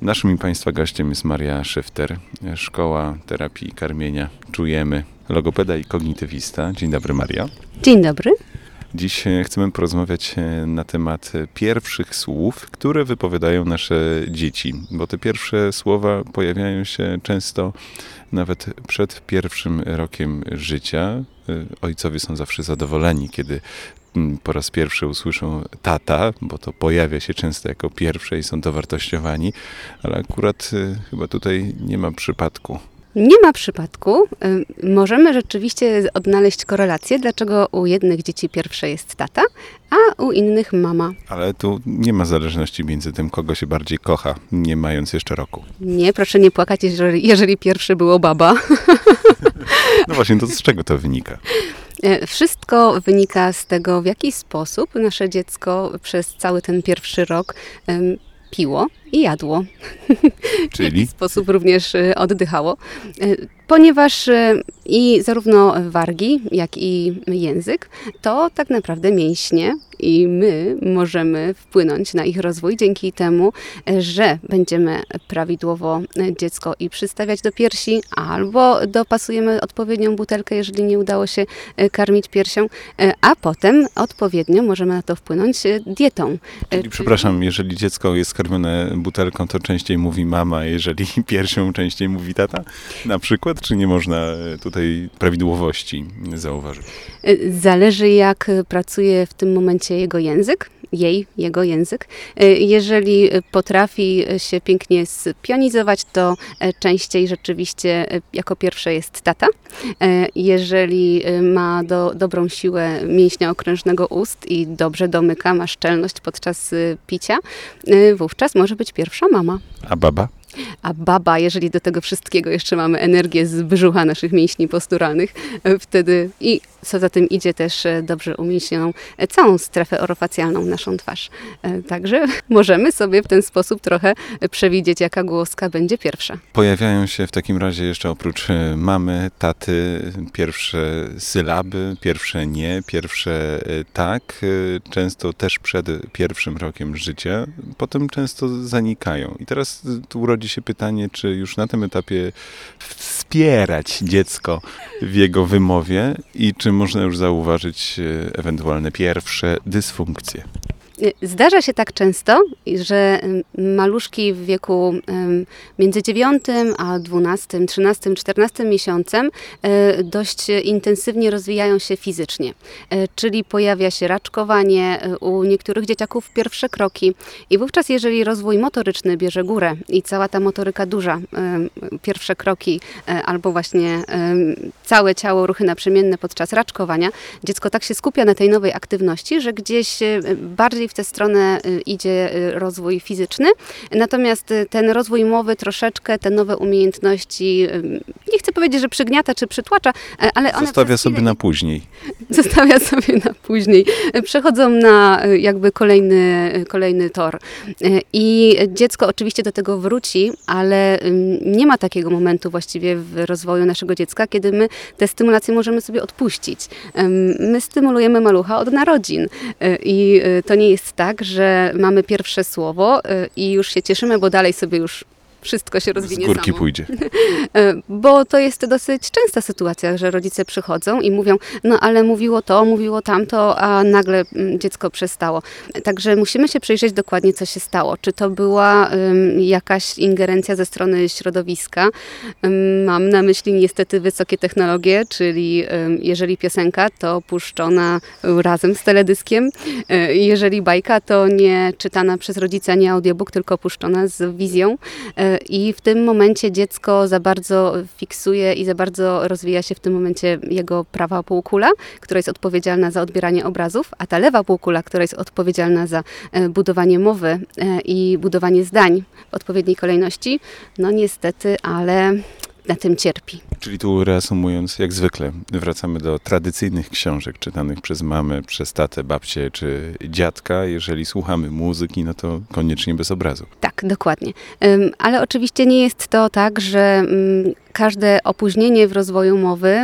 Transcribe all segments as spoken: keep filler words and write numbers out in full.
Naszym i Państwa gościem jest Maria Szyfter, Szkoła Terapii Karmienia Czujemy, logopeda i kognitywista. Dzień dobry, Maria. Dzień dobry. Dziś chcemy porozmawiać na temat pierwszych słów, które wypowiadają nasze dzieci, bo te pierwsze słowa pojawiają się często nawet przed pierwszym rokiem życia. Ojcowie są zawsze zadowoleni, kiedy po raz pierwszy usłyszą tata, bo to pojawia się często jako pierwsze i są dowartościowani, ale akurat chyba tutaj nie ma przypadku. Nie ma przypadku. Możemy rzeczywiście odnaleźć korelację, dlaczego u jednych dzieci pierwsze jest tata, a u innych mama. Ale tu nie ma zależności między tym, kogo się bardziej kocha, nie mając jeszcze roku. Nie, proszę nie płakać, jeżeli, jeżeli pierwszy było baba. No właśnie, to z czego to wynika? Wszystko wynika z tego, w jaki sposób nasze dziecko przez cały ten pierwszy rok um, piło i jadło. Czyli? W jaki sposób również oddychało. Ponieważ i zarówno wargi, jak i język to tak naprawdę mięśnie i my możemy wpłynąć na ich rozwój dzięki temu, że będziemy prawidłowo dziecko i przystawiać do piersi, albo dopasujemy odpowiednią butelkę, jeżeli nie udało się karmić piersią, a potem odpowiednio możemy na to wpłynąć dietą. Czyli, przepraszam, jeżeli dziecko jest karmione butelką, to częściej mówi mama, jeżeli piersią częściej mówi tata? Na przykład? Czy nie można tutaj prawidłowości zauważyć? Zależy, jak pracuje w tym momencie jego język, jej, jego język. Jeżeli potrafi się pięknie spionizować, to częściej rzeczywiście jako pierwsze jest tata. Jeżeli ma do, dobrą siłę mięśnia okrężnego ust i dobrze domyka, ma szczelność podczas picia, wówczas może być pierwsza mama. A baba? A baba, jeżeli do tego wszystkiego jeszcze mamy energię z brzucha naszych mięśni posturalnych, wtedy i co za tym idzie też dobrze umięśnioną całą strefę orofacjalną, naszą twarz. Także możemy sobie w ten sposób trochę przewidzieć, jaka głoska będzie pierwsza. Pojawiają się w takim razie jeszcze oprócz mamy, taty, pierwsze sylaby, pierwsze nie, pierwsze tak, często też przed pierwszym rokiem życia, potem często zanikają. I teraz tu urodzi się pytanie, czy już na tym etapie wspierać dziecko w jego wymowie i czy można już zauważyć ewentualne pierwsze dysfunkcje. Zdarza się tak często, że maluszki w wieku między dziewiątym a dwunastym, trzynastym, czternastym miesiącem dość intensywnie rozwijają się fizycznie. Czyli pojawia się raczkowanie, u niektórych dzieciaków pierwsze kroki i wówczas jeżeli rozwój motoryczny bierze górę i cała ta motoryka duża, pierwsze kroki albo właśnie całe ciało, ruchy naprzemienne podczas raczkowania, dziecko tak się skupia na tej nowej aktywności, że gdzieś bardziej w tę stronę idzie rozwój fizyczny, natomiast ten rozwój mowy troszeczkę, te nowe umiejętności, nie chcę powiedzieć, że przygniata czy przytłacza, ale one... Zostawia sobie na później. Zostawia sobie na później. Przechodzą na jakby kolejny, kolejny tor. I dziecko oczywiście do tego wróci, ale nie ma takiego momentu właściwie w rozwoju naszego dziecka, kiedy my te stymulacje możemy sobie odpuścić. My stymulujemy malucha od narodzin i to nie jest tak, że mamy pierwsze słowo i już się cieszymy, bo dalej sobie już wszystko się rozwinie z górki samo. pójdzie. Bo to jest dosyć częsta sytuacja, że rodzice przychodzą i mówią, no ale mówiło to, mówiło tamto, a nagle dziecko przestało. Także musimy się przyjrzeć dokładnie, co się stało. Czy to była um, jakaś ingerencja ze strony środowiska? Um, mam na myśli niestety wysokie technologie, czyli um, jeżeli piosenka, to puszczona razem z teledyskiem. Um, jeżeli bajka, to nie czytana przez rodzica, nie audiobook, tylko puszczona z wizją. Um, I w tym momencie dziecko za bardzo fiksuje i za bardzo rozwija się w tym momencie jego prawa półkula, która jest odpowiedzialna za odbieranie obrazów, a ta lewa półkula, która jest odpowiedzialna za budowanie mowy i budowanie zdań w odpowiedniej kolejności, no niestety, ale na tym cierpi. Czyli tu reasumując, jak zwykle, wracamy do tradycyjnych książek czytanych przez mamę, przez tatę, babcię czy dziadka. Jeżeli słuchamy muzyki, no to koniecznie bez obrazu. Tak, dokładnie. Ale oczywiście nie jest to tak, że każde opóźnienie w rozwoju mowy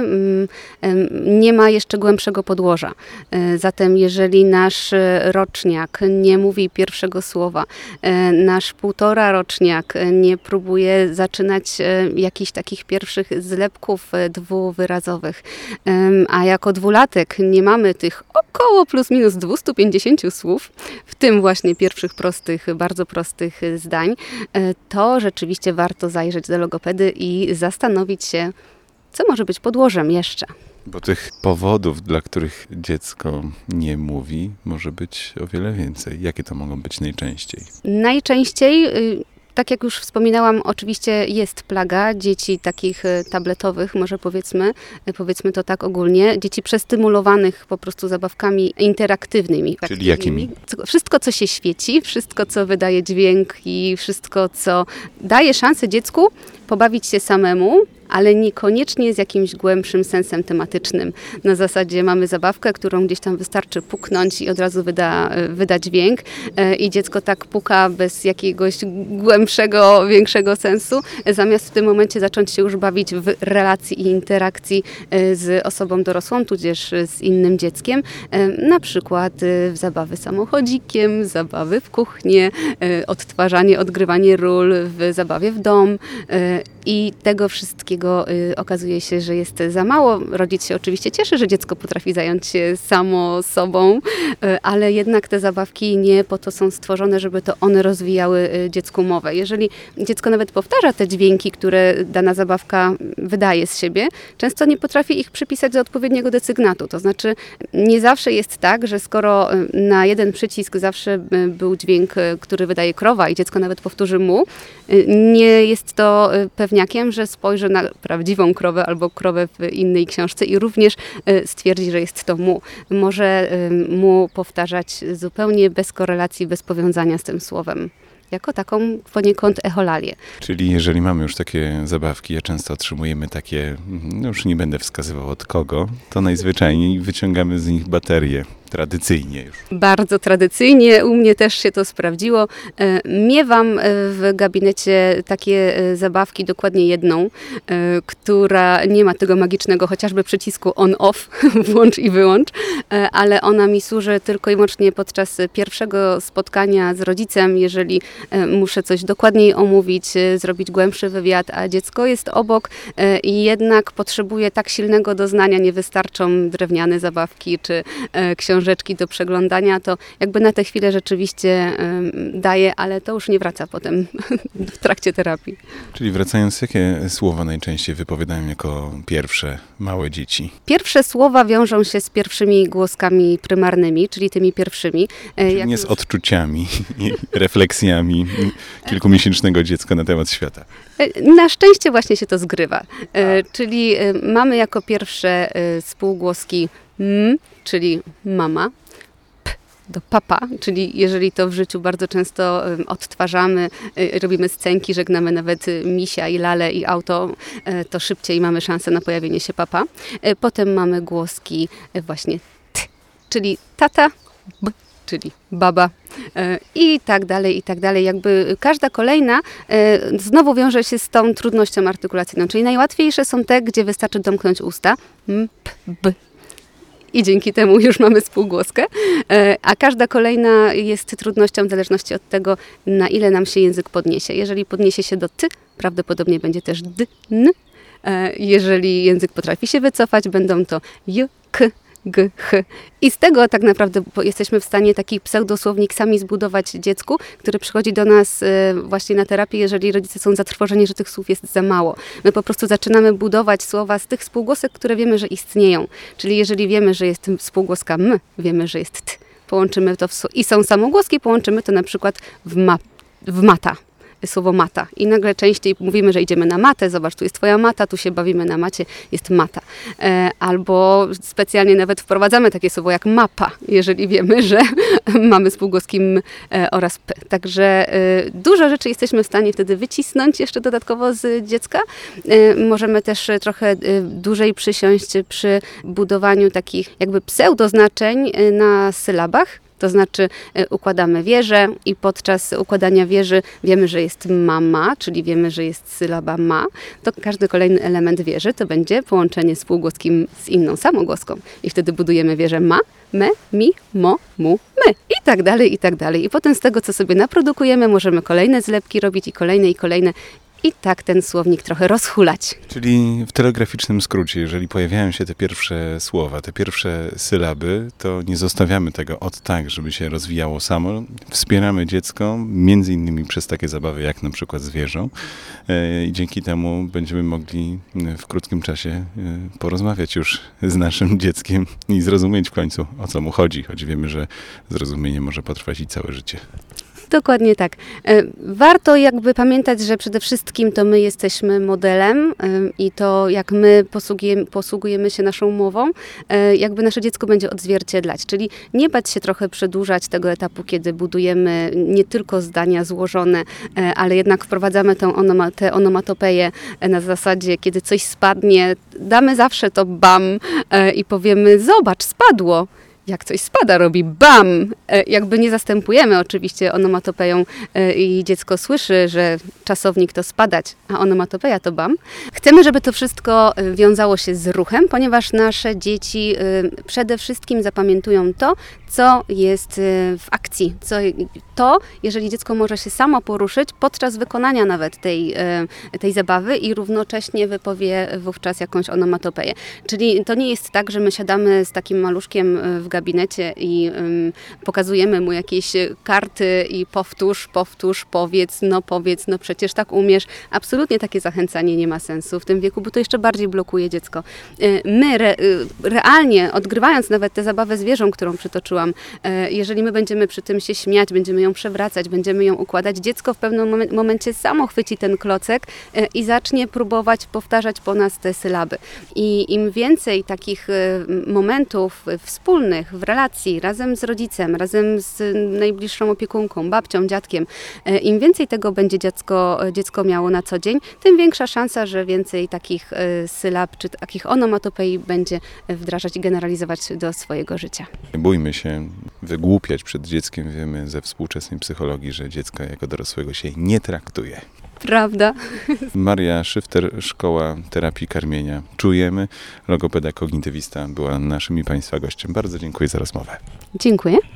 nie ma jeszcze głębszego podłoża. Zatem jeżeli nasz roczniak nie mówi pierwszego słowa, nasz półtora roczniak nie próbuje zaczynać jakichś takich pierwszych zlepków dwuwyrazowych, a jako dwulatek nie mamy tych około plus minus dwieście pięćdziesiąt słów, w tym właśnie pierwszych prostych, bardzo prostych zdań, to rzeczywiście warto zajrzeć do logopedy i zastanowić się, co może być podłożem jeszcze. Bo tych powodów, dla których dziecko nie mówi, może być o wiele więcej. Jakie to mogą być najczęściej? Najczęściej, tak jak już wspominałam, oczywiście jest plaga dzieci takich tabletowych, może powiedzmy, powiedzmy to tak ogólnie, dzieci przestymulowanych po prostu zabawkami interaktywnymi. Czyli jakimi? Wszystko, co się świeci, wszystko, co wydaje dźwięk i wszystko, co daje szansę dziecku pobawić się samemu, ale niekoniecznie z jakimś głębszym sensem tematycznym. Na zasadzie mamy zabawkę, którą gdzieś tam wystarczy puknąć i od razu wyda, wyda dźwięk i dziecko tak puka bez jakiegoś głębszego, większego sensu, zamiast w tym momencie zacząć się już bawić w relacji i interakcji z osobą dorosłą, tudzież z innym dzieckiem. Na przykład w zabawy samochodzikiem, zabawy w kuchnię, odtwarzanie, odgrywanie ról w zabawie w dom i tego wszystkiego y, okazuje się, że jest za mało. Rodzic się oczywiście cieszy, że dziecko potrafi zająć się samo sobą, y, ale jednak te zabawki nie po to są stworzone, żeby to one rozwijały y, dziecku mowę. Jeżeli dziecko nawet powtarza te dźwięki, które dana zabawka wydaje z siebie, często nie potrafi ich przypisać do odpowiedniego desygnatu. To znaczy nie zawsze jest tak, że skoro na jeden przycisk zawsze był dźwięk, który wydaje krowa i dziecko nawet powtórzy mu, nie jest to pewniakiem, że spojrzy na prawdziwą krowę albo krowę w innej książce i również stwierdzi, że jest to mu. Może mu powtarzać zupełnie bez korelacji, bez powiązania z tym słowem. Jako taką poniekąd echolalię. Czyli jeżeli mamy już takie zabawki, a często otrzymujemy takie, no już nie będę wskazywał od kogo, to najzwyczajniej wyciągamy z nich baterię. Tradycyjnie już. Bardzo tradycyjnie. U mnie też się to sprawdziło. Miewam w gabinecie takie zabawki, dokładnie jedną, która nie ma tego magicznego chociażby przycisku on-off, włącz i wyłącz, ale ona mi służy tylko i wyłącznie podczas pierwszego spotkania z rodzicem, jeżeli muszę coś dokładniej omówić, zrobić głębszy wywiad, a dziecko jest obok i jednak potrzebuje tak silnego doznania, nie wystarczą drewniane zabawki czy książki, rzeczki do przeglądania, to jakby na tę chwilę rzeczywiście y, daje, ale to już nie wraca potem w trakcie terapii. Czyli wracając, jakie słowa najczęściej wypowiadają jako pierwsze małe dzieci? Pierwsze słowa wiążą się z pierwszymi głoskami prymarnymi, czyli tymi pierwszymi. Czyli nie już... z odczuciami i refleksjami kilkumiesięcznego dziecka na temat świata. Na szczęście właśnie się to zgrywa. Y, czyli y, mamy jako pierwsze y, spółgłoski m, czyli mama, p do papa, czyli jeżeli to w życiu bardzo często um, odtwarzamy, y, robimy scenki, żegnamy nawet y, misia i lalę i auto, y, to szybciej mamy szansę na pojawienie się papa. Y, potem mamy głoski y, właśnie t, czyli tata, b, czyli baba y, i tak dalej, i tak dalej. Jakby każda kolejna y, znowu wiąże się z tą trudnością artykulacyjną, czyli najłatwiejsze są te, gdzie wystarczy domknąć usta, m, p, b, i dzięki temu już mamy spółgłoskę, a każda kolejna jest trudnością w zależności od tego, na ile nam się język podniesie. Jeżeli podniesie się do ty, prawdopodobnie będzie też d, n. Jeżeli język potrafi się wycofać, będą to j, k, g, h. I z tego tak naprawdę jesteśmy w stanie taki pseudosłownik sami zbudować dziecku, który przychodzi do nas właśnie na terapię, jeżeli rodzice są zatrwożeni, że tych słów jest za mało. My po prostu zaczynamy budować słowa z tych spółgłosek, które wiemy, że istnieją. Czyli jeżeli wiemy, że jest spółgłoska m, wiemy, że jest t, połączymy to w, i są samogłoski, połączymy to na przykład w, ma, w mata. Słowo mata. I nagle częściej mówimy, że idziemy na matę, zobacz, tu jest twoja mata, tu się bawimy na macie, jest mata. E, albo specjalnie nawet wprowadzamy takie słowo jak mapa, jeżeli wiemy, że mamy spółgłoski m e, oraz p. Także e, dużo rzeczy jesteśmy w stanie wtedy wycisnąć jeszcze dodatkowo z dziecka. E, możemy też trochę e, dłużej przysiąść przy budowaniu takich jakby pseudoznaczeń na sylabach. To znaczy e, układamy wieżę i podczas układania wieży wiemy, że jest mama, czyli wiemy, że jest sylaba ma. To każdy kolejny element wieży to będzie połączenie spółgłoskim z inną samogłoską. I wtedy budujemy wieżę ma, me, mi, mo, mu, my. I tak dalej, i tak dalej. I potem z tego, co sobie naprodukujemy, możemy kolejne zlepki robić i kolejne, i kolejne. I tak ten słownik trochę rozhulać. Czyli w telegraficznym skrócie, jeżeli pojawiają się te pierwsze słowa, te pierwsze sylaby, to nie zostawiamy tego od tak, żeby się rozwijało samo. Wspieramy dziecko, między innymi przez takie zabawy, jak na przykład z wieżą. I dzięki temu będziemy mogli w krótkim czasie porozmawiać już z naszym dzieckiem i zrozumieć w końcu, o co mu chodzi, choć wiemy, że zrozumienie może potrwać i całe życie. Dokładnie tak. Warto jakby pamiętać, że przede wszystkim to my jesteśmy modelem i to jak my posługujemy, posługujemy się naszą mową, jakby nasze dziecko będzie odzwierciedlać. Czyli nie bać się trochę przedłużać tego etapu, kiedy budujemy nie tylko zdania złożone, ale jednak wprowadzamy tę onoma, te onomatopeję na zasadzie, kiedy coś spadnie, damy zawsze to bam i powiemy zobacz, spadło. Jak coś spada, robi bam! Jakby nie zastępujemy oczywiście onomatopeją i dziecko słyszy, że czasownik to spadać, a onomatopeja to bam. Chcemy, żeby to wszystko wiązało się z ruchem, ponieważ nasze dzieci przede wszystkim zapamiętują to, co jest w akcji. Co, to, jeżeli dziecko może się samo poruszyć podczas wykonania nawet tej, tej zabawy i równocześnie wypowie wówczas jakąś onomatopeję. Czyli to nie jest tak, że my siadamy z takim maluszkiem w gabinecie i um, pokazujemy mu jakieś karty i powtórz, powtórz, powiedz, no powiedz, no przecież tak umiesz. Absolutnie takie zachęcanie nie ma sensu w tym wieku, bo to jeszcze bardziej blokuje dziecko. My re, realnie, odgrywając nawet tę zabawę z wieżą, którą przytoczyłam, jeżeli my będziemy przy tym się śmiać, będziemy ją przewracać, będziemy ją układać, dziecko w pewnym momencie samo chwyci ten klocek i zacznie próbować powtarzać po nas te sylaby. I im więcej takich momentów wspólnych w relacji, razem z rodzicem, razem z najbliższą opiekunką, babcią, dziadkiem, im więcej tego będzie dziecko, dziecko miało na co dzień, tym większa szansa, że więcej takich sylab czy takich onomatopei będzie wdrażać i generalizować do swojego życia. Nie bójmy się wygłupiać przed dzieckiem. Wiemy ze współczesnej psychologii, że dziecko jako dorosłego się nie traktuje. Prawda? Maria Szyfter, Szkoła Terapii Karmienia. Czujemy. Logopeda kognitywista była naszym i Państwa gościem. Bardzo dziękuję za rozmowę. Dziękuję.